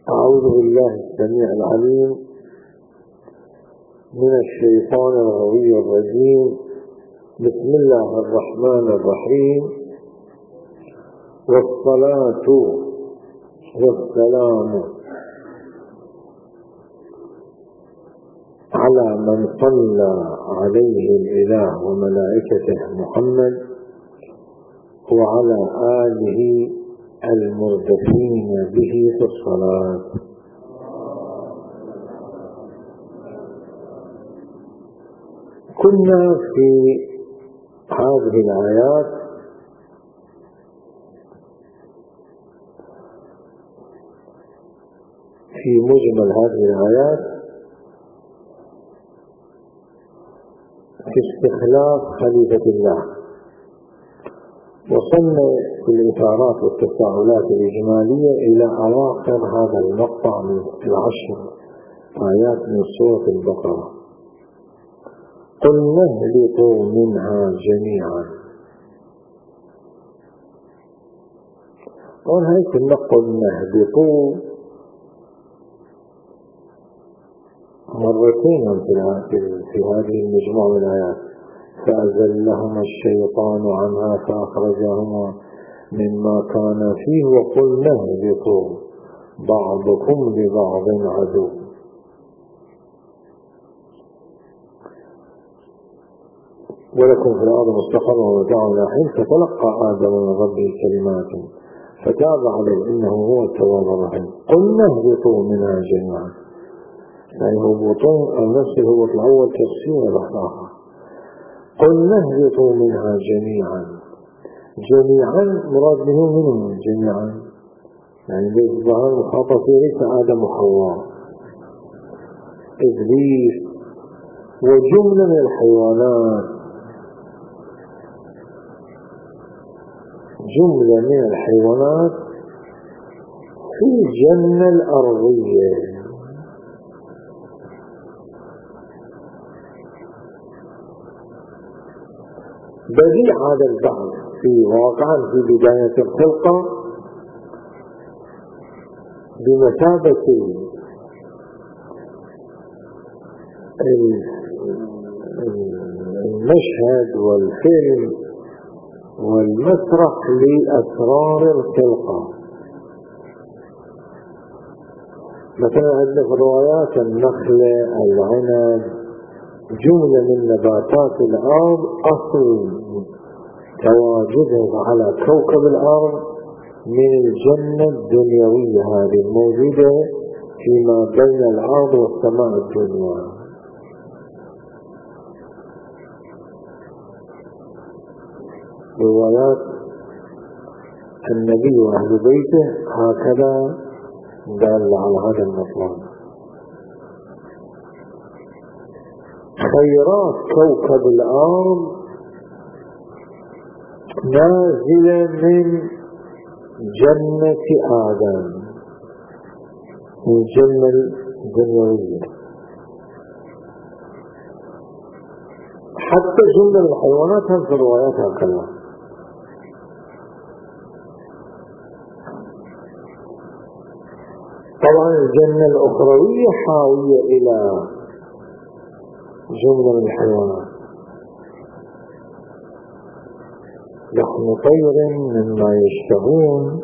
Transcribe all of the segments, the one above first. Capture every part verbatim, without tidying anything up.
أعوذ بالله السميع العليم من الشيطان الغوي الرجيم. بسم الله الرحمن الرحيم، والصلاة والسلام على من صلى عليه الإله وملائكته محمد وعلى آله المردفين به في الصلاة. كنا في هذه الآيات في مجمل هذه الآيات في استخلاف خليفة الله، وصلنا في الإشارات والتساؤلات الإجمالية إلى أواخر هذا المقطع من العشر آيات من سورة البقرة. قل نهبطوا منها جميعا. وهي كنا قل نهبطوا مرتين في هذه المجموعة من الآيات، فأزلهما الشيطان عنها فأخرجهما مما كان فيه وقلنا اهبطوا بعضكم لبعض عدو. ولكم في الأرض مستقر ومتاع إلى حين. فتلقى آدم من ربه كلمات فتاب عليه إنه هو التواب الرحيم. قلنا اهبطوا منها جميعا، يعني هبوطون أو نفس الهبوط الأول تفسير الآخر. قلنا اهبطوا منها جميعا. جميعا مراد منهم منهم جميعا، يعني بالظاهر مخاطب فيه ليس آدم وحواء، إبليس وجملة من الحيوانات، جملة من الحيوانات في الجنة الأرضية. بديع هذا البحث في واقعا في بداية الخلقة بمثابة المشهد والفيلم والمسرح لأسرار الخلقة. مثلا عندنا في الروايات النخلة، العنب، جملة من نباتات الأرض أصل تواجدها على كوكب الأرض من الجنة الدنيوية هذه الموجودة فيما بين الأرض والسماء الدنيا. روايات النبي وأهل بيته هكذا دل على هذا المطلب. خيرات كوكب الأرض نازلة من جنة آدم، من الجنة الدنيوية. حتى جملة من الحيوانات هم في الروايات هكذا. طبعا الجنة الأخروية حاوية إلى جملة من الحيوانات، لحم طير مما يشتهون.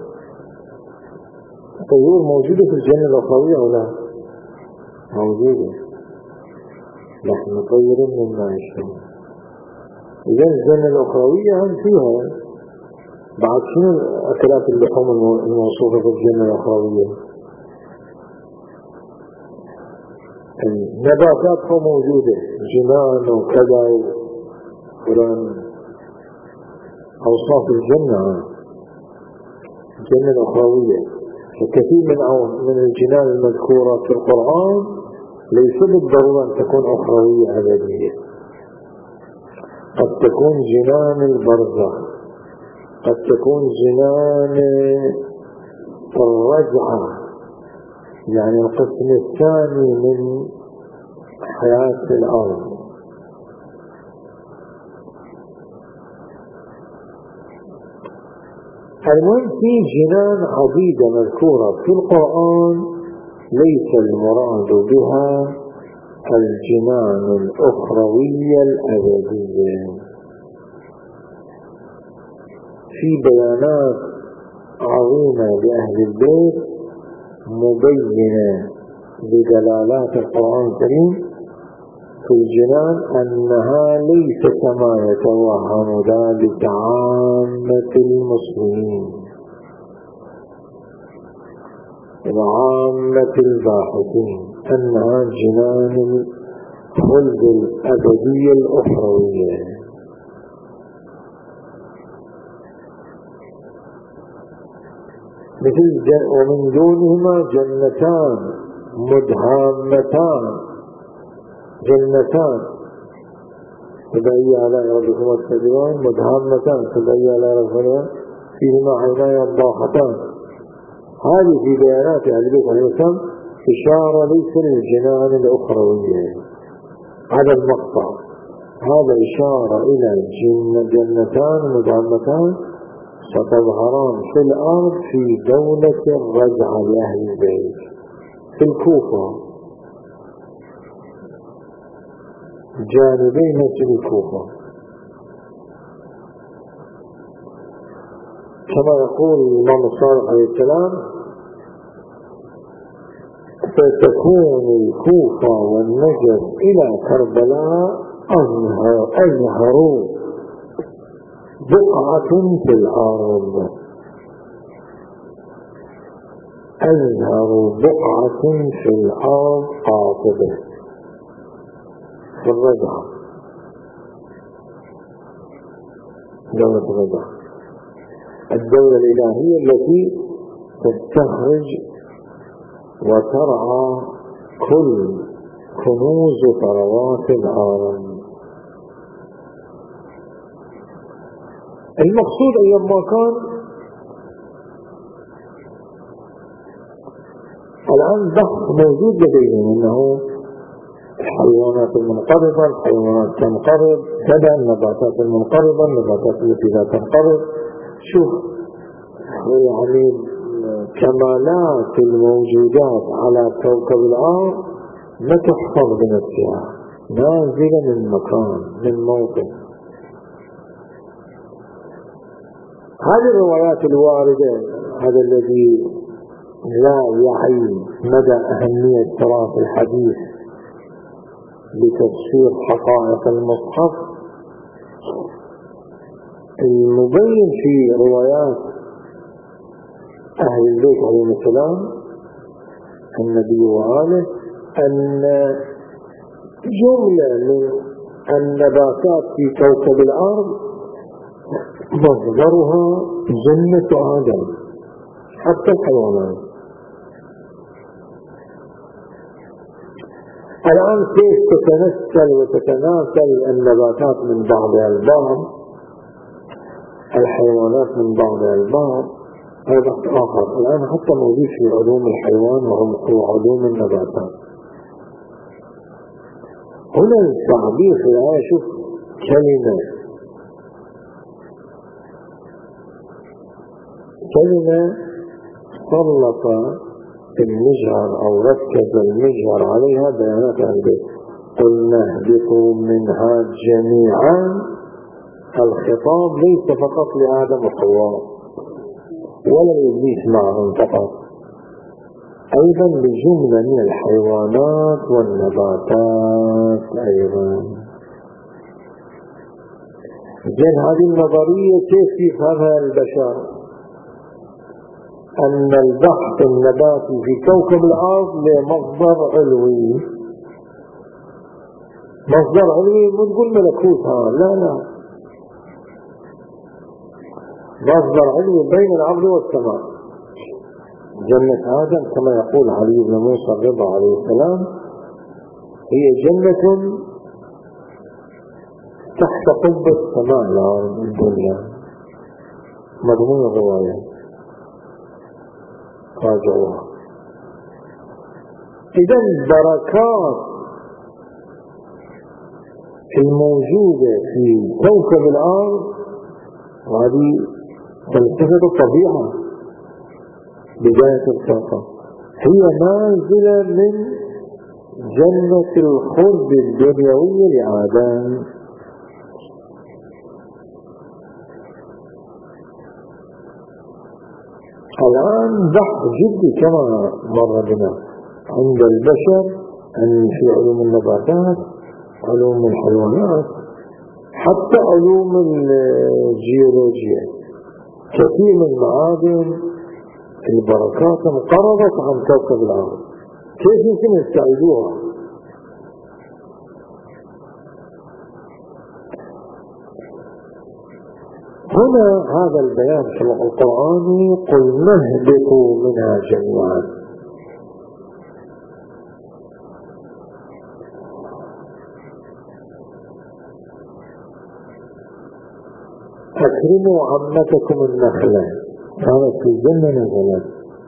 الطيور موجودة في الجنة الأخروية أو لا؟ موجودة، لحم طير مما يشتهون. إذا الجنة الأخروية هم فيها بعد شنو أكلات اللحوم الموصوفة في الجنة الأخروية؟ النباتات موجودة، جنان وكذا وفلان، أوصاف الجنة الجنة الأخروية. وكثير من من الجنان المذكورة في القرآن ليس بالضرورة أن تكون أخروية أبدية، قد تكون جنان البرزخ، قد تكون جنان الرجعة، يعني القسم الثاني من حياة الأرض. المهم في جنان عديدة مذكورة في القرآن ليس المراد بها الجنان الأخروية الأبدية. في بيانات عظيمة لأهل البيت مبينة بدلالات القرآن الكريم في الجنان أنها ليس كما يتوهم ذلك عامة المسلمين وعامة الباحثين، أنها جنان الخلد الأبدية الأخروية. مثل ومن دونهما جنتان مدهامتان، جنتان فبأي آلاء ربكما تكذبان، مدهامتان فبأي آلاء ربكما فيهما عينان ضاختان. هذه في بيانات أهل البيت عليه السلام إشارة ليس للجنان الأخروية، هذا المقطع هذا إشارة إلى جنتان مدهامتان ستظهران في الأرض في دولة الرجعة لأهل البيت في الكوفة، جانبي مسجد الكوفة، كما يقول الإمام الصادق عليه السلام: ستكون الكوفة والنجف إلى كربلاء أزهر بقعة في الأرض، أزهر بقعة في الأرض قاطبة في الرجعة، دولة الرجعة، الدولة الإلهية التي تستخرج وترعى كل كنوز ثروات العالم. المقصود أيما كان الآن بحث موجود لديهم أنه الحيوانات المنقرضة، الحيوانات تنقرض كذا، النباتات المنقرضة، النباتات التي لا تنقرض. شوف يعني كمالات الموجودات على كوكب الأرض ما تحفظ بنفسها، نازلة من مكان من موطن. هذه الروايات الواردة، هذا الذي لا يعي مدى أهمية تراث الحديث لتفسير حقائق المصحف، المبين في روايات أهل البيت عليهم السلام النبي وآله أن جملة من النباتات في كوكب الأرض مصدرها جنة آدم، حتى الحيوانات. الآن كيف تتنسل وتتناسل النباتات من بعضها البعض، الحيوانات من بعضها البعض، هذا بحث آخر الآن حتى موجود في علوم الحيوان وعلوم النباتات. هنا التعبير في الآية، شوف كلمة كلمة سلط المجهر أو ركز المجهر عليها بيانات أهل البيت. قلنا اهبطوا منها جميعا، الخطاب ليس فقط لآدم وحواء ولا لإبليس معهم فقط، أيضا لجملة من الحيوانات والنباتات أيضا. إذن هذه النظرية كيف يفهمها البشر؟ أن البحث النباتي في كوكب الأرض لمصدر علوي، مصدر علوي مو تقول ملكوت، ها لا لا، مصدر علوي بين الأرض والسماء. جنة آدم كما يقول علي بن موسى الرضا عليه السلام هي جنة تحت قبة السماء الأرض الدنيا، مضمون الرواية راجعوها. إذا البركات الموجودة في كوكب الأرض هذه فلسفة الطبيعة، بداية الكوكب هي نازلة من جنة الخلد الدنيوية لآدم. الآن بحث جدي كما مر بنا عند البشر أن في علوم النباتات، علوم الحيوانات، حتى علوم الجيولوجيا، كثير من المعادن البركات انقرضت عن كوكب الأرض، كيف يمكن يستعيدوها؟ هنا هذا البيان في القرآن: قل نهبطوا منها جميعا. أكرموا عمتكم النخلة، كانت في الجنة نزلت.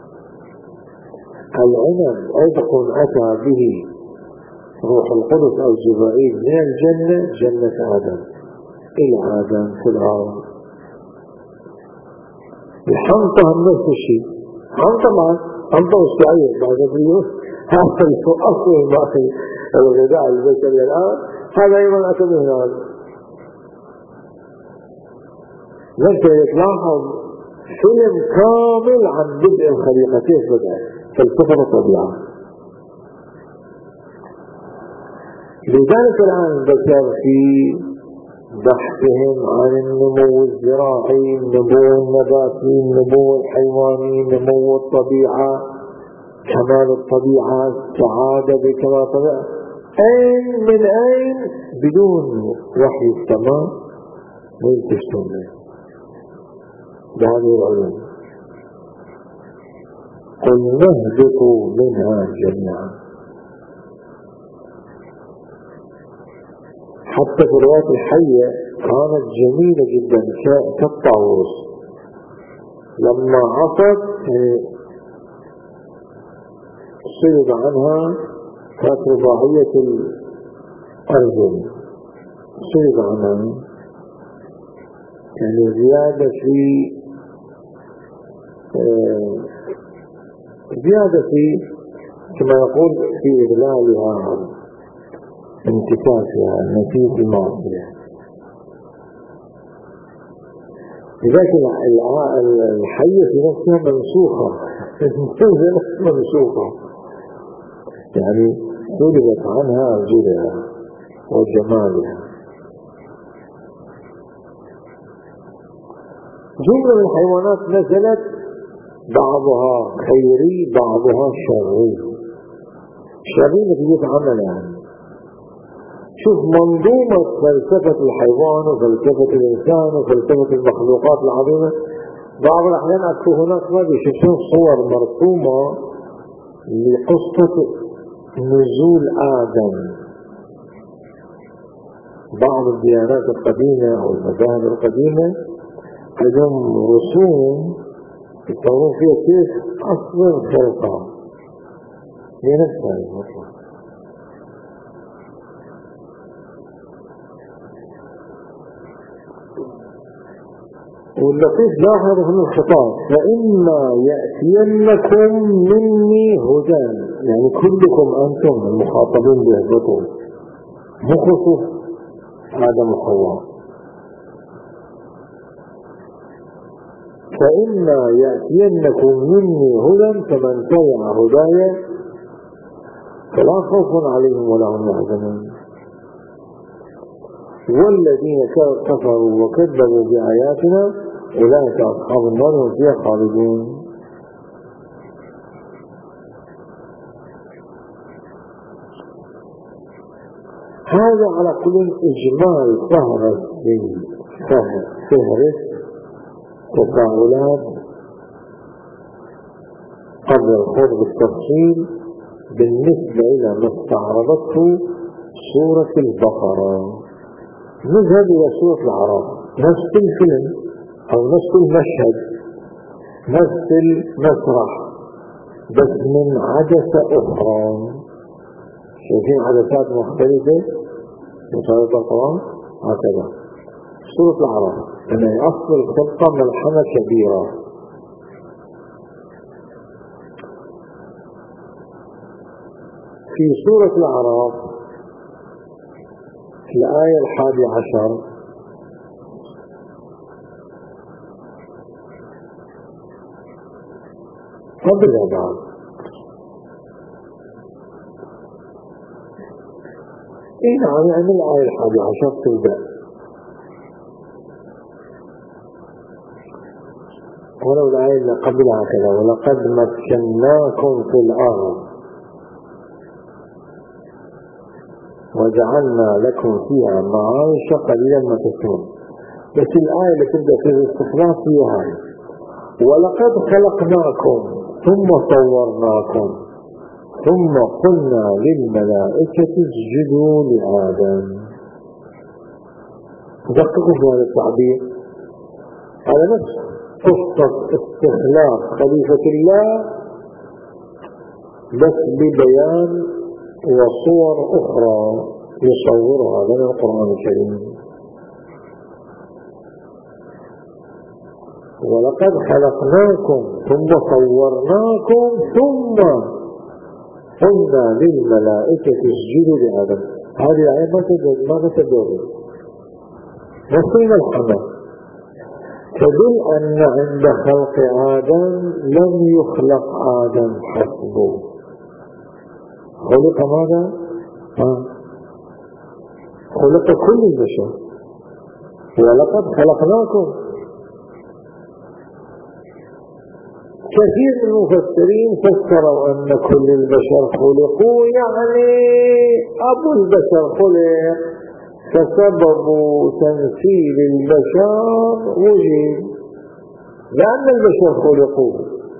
العنب عذق أتى به روح القدس أو جبرائيل من الجنة، جنة آدم إلى آدم في الأرض. الحنطة نفس الشيء، حنطة مع حنطة والشعير بعد اليوم، هذا الأصل الماء الغذاء البشري الآن، هذا أيضا أتى من هذا. لذلك تلاحظ فيلم كامل عن بدء الخليقة، كيف بدأ فلسفة الطبيعة. لذلك الآن البشر في بحثهم عن النمو الزراعي، النمو النباتي، النمو الحيواني، نمو الطبيعة، كمال الطبيعة، السعادة بكمال الطبيعة، أين من أين بدون وحي السماء ما يكتشفون بهذه العلوم. قل نهبطوا منها جميعا. حتى في الروايات الحية كانت جميلة جدا كالطاووس، لما عصت صلب عنها كانت رباعية الأرجل، صلب عنها يعني زيادة في آه زيادة في كما يقول في إذلالها، انتكاسها، نتيجة المعصية. لذلك الحية في نفسها منسوخة منسوخة يعني سلبت عنها أرجلها وجمالها. جملة من الحيوانات نزلت، بعضها خيري بعضها شري. شري نتيجة عملها. شوف منظومة فلسفة الحيوان وفلسفة الإنسان وفلسفة المخلوقات العظيمة، بعض الأحيان أكو هناك ما بيشوفون صور مرسومة لقصة نزول آدم. بعض الديانات القديمة أو المذاهب القديمة عندهم رسوم يتصورون فيها كيف أصل الخلقة هي نفسها المطلق. واللطيف لاحظ من الخطاب: فإما يأتينكم مني هدى، يعني كلكم أنتم المخاطبين بهدتكم، مخصوص آدم وحواء. فإما يأتينكم مني هدى فمن تبع هدايا فلا خوف عليهم ولا هم يحزنون، والذين كفروا وكذبوا بآياتنا أولئك أصحاب النار هم فيها خالدون. هذا على كل إجمال فهرس فهرس تفاعلات قبل الخوض بالتفصيل بالنسبة إلى ما استعرضته سورة البقرة. نذهب إلى سورة الأعراف، نفس الفيلم أو نفس المشهد، نفس المسرح، بس من عدسة أخرى. شايفين عدسات مختلفة في سورة القرآن؟ هكذا سورة الأعراف أن أصل الخلقة ملحمة كبيرة. في سورة الأعراف الآية الحادي عشر قبل بعض إيه نعم يعني الآية الحادي عشر تبدأ ولو الآية اللي قبلها كذا ولقد مكناكم في الأرض وجعلنا لكم فيها معايش قليلا ما تسكنون. بس الآية اللي تبدأ في الاستخلاص هي هاي ولقد خلقناكم ثم صورناكم ثم قلنا للملائكة اسجدوا لآدم. دققوا في هذا التعبير على نفس قصة استخلاص خليفة الله بس ببيان وصور أخرى يصورها لنا القرآن الكريم. ولقد خلقناكم ثم صورناكم ثم قلنا للملائكة اسجدوا لآدم. هذه الآية ما تدل ما تدل نفس الحمد تدل أن عند خلق آدم لم يخلق آدم حسبه، خلق ماذا؟ آه. خلق كل البشر. ولقد خلقناكم. كثير من المفسرين فسروا أن كل البشر خلقوا يعني أبو البشر خلق فسبب تمثيل البشر وجد لأن البشر خلقوا.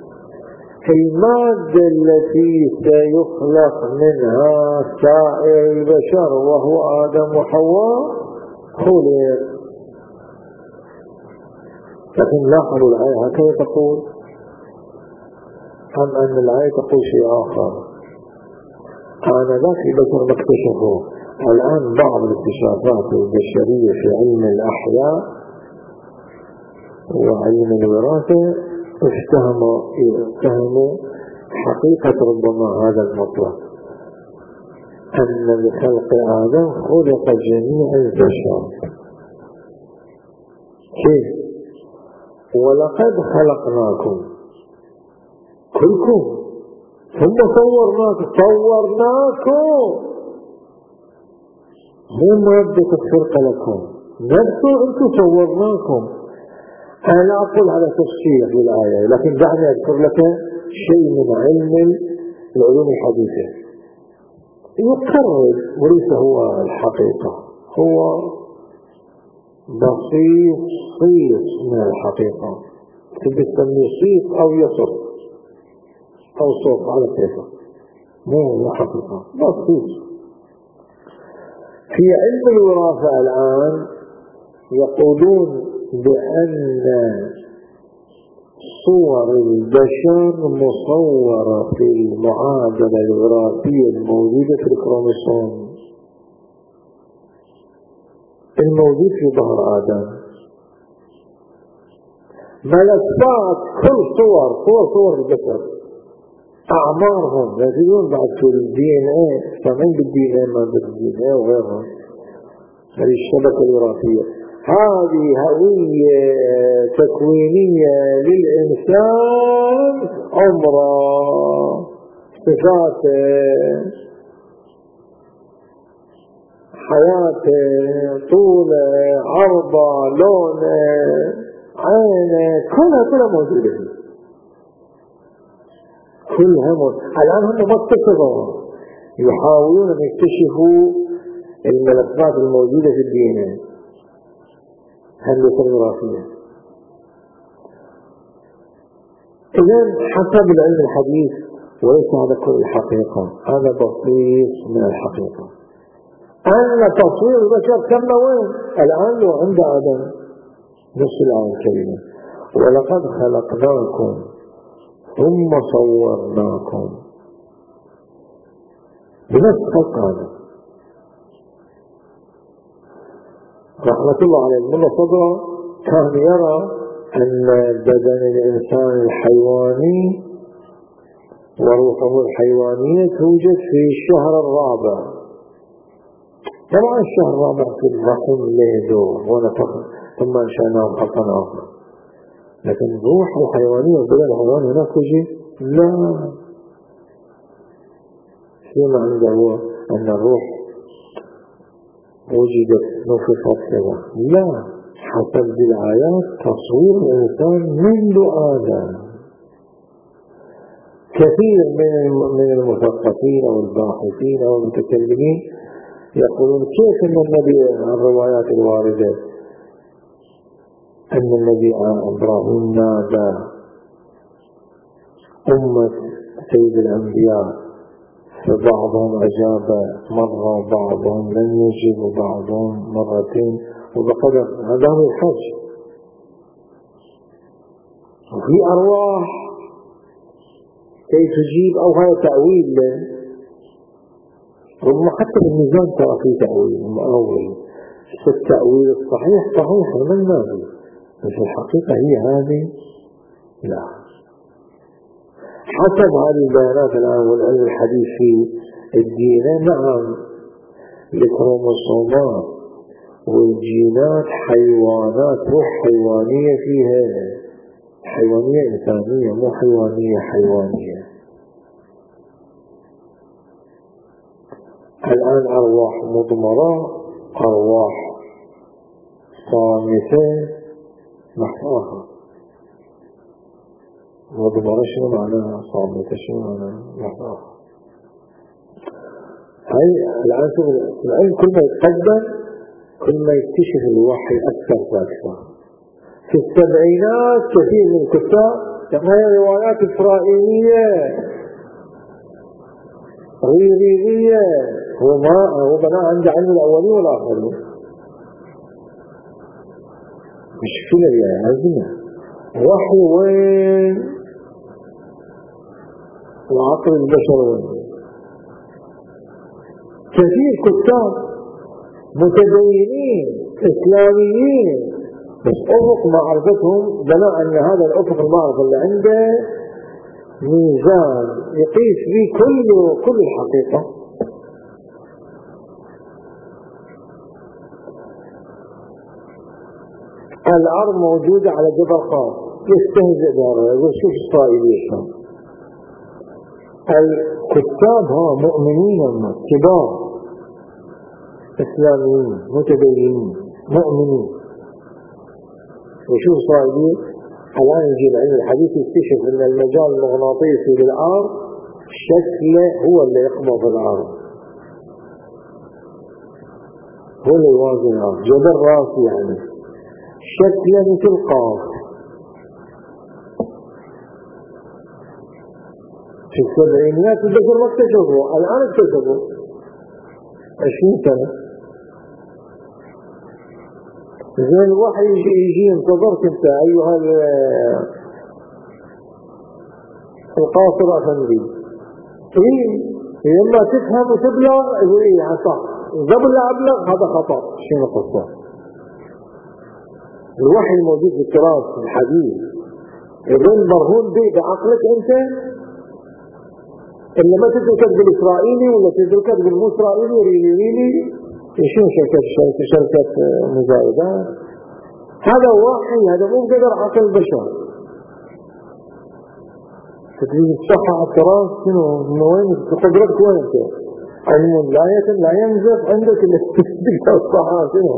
المادة التي سيخلق منها سائر البشر وهو آدم وحواء خلق. لكن لاحظوا الآية هكذا تقول أم أن الآية تقول شيء آخر. آنذاك البشر ما اكتشفوه. الآن بعض الاكتشافات البشرية في علم الأحياء وعلم الوراثة افتهموا افتهموا حقيقة ربما هذا المطلب أن لخلق آدم خلق جميع البشر. كيف؟ ولقد خلقناكم كلكم ثم صورناكم صورناكم مو مادة الخلق لكم نفسه أنتم صورناكم. أنا لا أقول على تفسير للآية لكن دعني أذكر لك شيء من علم العلوم الحديثة يقرب وليس هو الحقيقة، هو بسيط صيص من الحقيقة. تسميه صيص أو يصف أو صوت على كيفه مو الحقيقة بسيط. في علم الوراثة الآن يقولون بأن صور البشر مصورة في المعادلة الوراثية الموجودة في الكروموسوم الموجود في ظهر آدم. ملفات كل صور صور صور البشر أعمارهم يجدون بعد في الدي ان ايه سامعين بالدي ان ايه ما بالدي ان ايه وغيرهم هذه الشبكة الوراثية. هذه هوية تكوينية للإنسان عمره صفاته حياته طوله عرضه لونه عينه كلها كلها موجودة كلها موجودة. الآن هم ما اكتشفوا يحاولون أن يكتشفوا الملفات الموجودة في الدي ان ايه هندسة الوراثية. إذن حسب العلم الحديث وليس هذا كل الحقيقة، هذا بسيط من الحقيقة. أن تصوير البشر كم وين الآن لو عند آدم نفس الآية الكريمة ولقد خلقناكم ثم صورناكم بنفس خلق آدم. رحمة الله عليه الملا صدره كان يرى أن بدن الإنسان الحيواني وروحه الحيوانية توجد في الشهر الرابع. طبعا الشهر الرابع في الرحم له دور ونفخ ثم انشأناه خلقا آخر، لكن روح الحيوانية بدل الحيوان هناك توجد لا. شو معنى هو أن الروح وجدت نفخت كذا؟ لا، حسب الآيات تصوير الإنسان منذ آدم. كثير من من المثقفين أو الباحثين أو المتكلمين يقولون كيف أن النبي، الروايات الواردة أن النبي إبراهيم نادى أمة سيد الأنبياء فبعضهم أجاب مرة وبعضهم لم يجب وبعضهم مرتين وبقدر. هذا هو الحج. وفي أرواح كي تجيب أو هذا تأويل له، ربما حتى بالميزان ترى فيه تأويل مؤول. التأويل الصحيح صحيح من النبي، بس الحقيقة هي هذه لا. حسب هذه البيانات الآن والعلم الحديث في الدين، نعم الكروموسومات والجينات حيوانات، روح حيوانية فيها، حيوانية إنسانية مو حيوانية حيوانية. الآن أرواح مضمرة، أرواح صامتة محفوظة. مضمرة شنو معناها؟ صامتة شنو معناها؟ محفوظة. هاي الآن شوف العلم كل ما يتقدم كل ما يكتشف الوحي أكثر وأكثر. في السبعينات كثير من الكتاب هي روايات إسرائيلية غيرية، هو ما هو بناء عند علم الأولين والآخرين. مشكلة يا عزيزنا، وحي وين وعقل البشر وين؟ كثير كتاب متدينين إسلاميين بس أفق معرفتهم بناء أن هذا الأفق المعرفة اللي عنده ميزان يقيس به كل كل الحقيقة. الأرض موجودة على جبل خاص، يستهزئ بها، يقول شوف إسرائيلي شلون. الكتاب ها مؤمنين كبار إسلاميين متدينين مؤمنين، وشوف إسرائيلي الآن يجي العلم الحديث يكتشف أن المجال المغناطيسي للأرض شكله هو اللي يقبض الأرض، هو اللي يوازن الأرض، جبل راسي يعني شكله مثل قاف. في السبعينيات البشر ما اكتشفوا، الآن اكتشفوا عشرين سنة. زين الواحد يجي يجي انتظرت انت ايها القاصر افندي، ايه لما تفهم وتبلغ يقول ايه صح، قبل لا ابلغ هذا خطأ. شنو قصة؟ الوحي الموجود في التراث الحديث يظل مرهون به بعقلك انت، اللي ما تدرك بالاسرائيلي ولا تدرك بالمو اسرائيلي ريلي ريلي شنو شركة شركة شركة مزايدات. هذا وحي، هذا مو بقدر عقل البشر. تريد تصحح التراث شنو من وين قدرتك وين انت؟ علم لا يتم لا ينزف عندك اللي تقدر تصحح شنو؟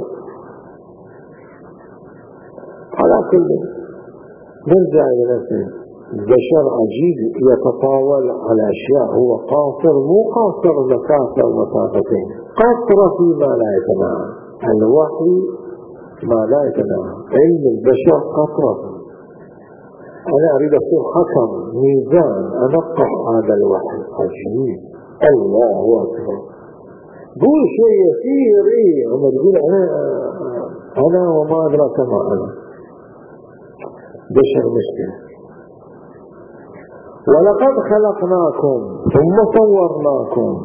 على كل نرجع الى نفسنا. البشر عجيب يتطاول على اشياء، هو قاصر مو قاصر مسافة ومسافتين، قاصر فيما لا يتناهى. الوحي ما لا يتناهى، علم البشر قطرة. انا اريد اصير حكم ميزان انقح هذا الوحي. عجيب، الله اكبر. قول شيء يسير ايه هم تقول انا انا وما ادراك ما انا. بشر مشكلة. ولقد خلقناكم ثم صورناكم.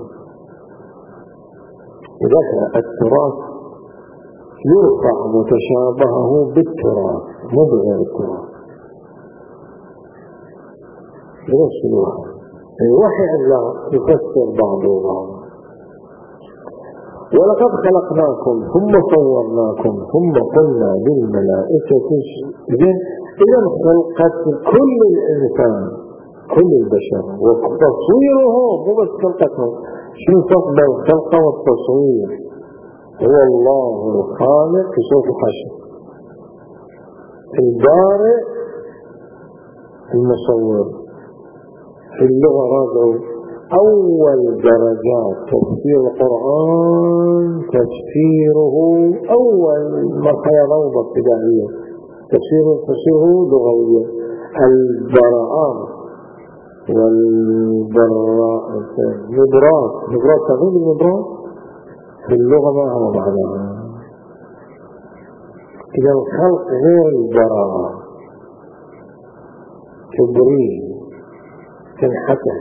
إذا التراث يرفع متشابهه بالتراث مو بغير التراث. بنفس الوقت وحي الله يفسر بعضه بعضا. ولقد خلقناكم ثم صورناكم ثم قلنا للملائكة إذن إذن خلقت كل الإنسان كل البشر وتصويره مو بس خلقته. شو فصل الخلق والتصوير؟ هو الله الخالق في صوت الحشر، البارئ المصور. في اللغة راجعوا أول درجات تفسير القرآن تفسيره أول مرحلة روضة ابتدائية تفسيره تفسيره لغوية. البراءة والبراء نبرات نبرات تغيب النبرات في اللغة ما هو معناها. إذا الخلق غير البراءة تبريد تنحكى.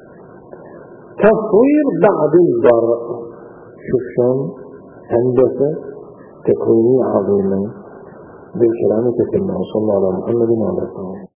تصوير بعد البراء. شوف شلون هندسة تكوينية عظيمة بالكلام تتم. صلى الله على محمد وعلى آله.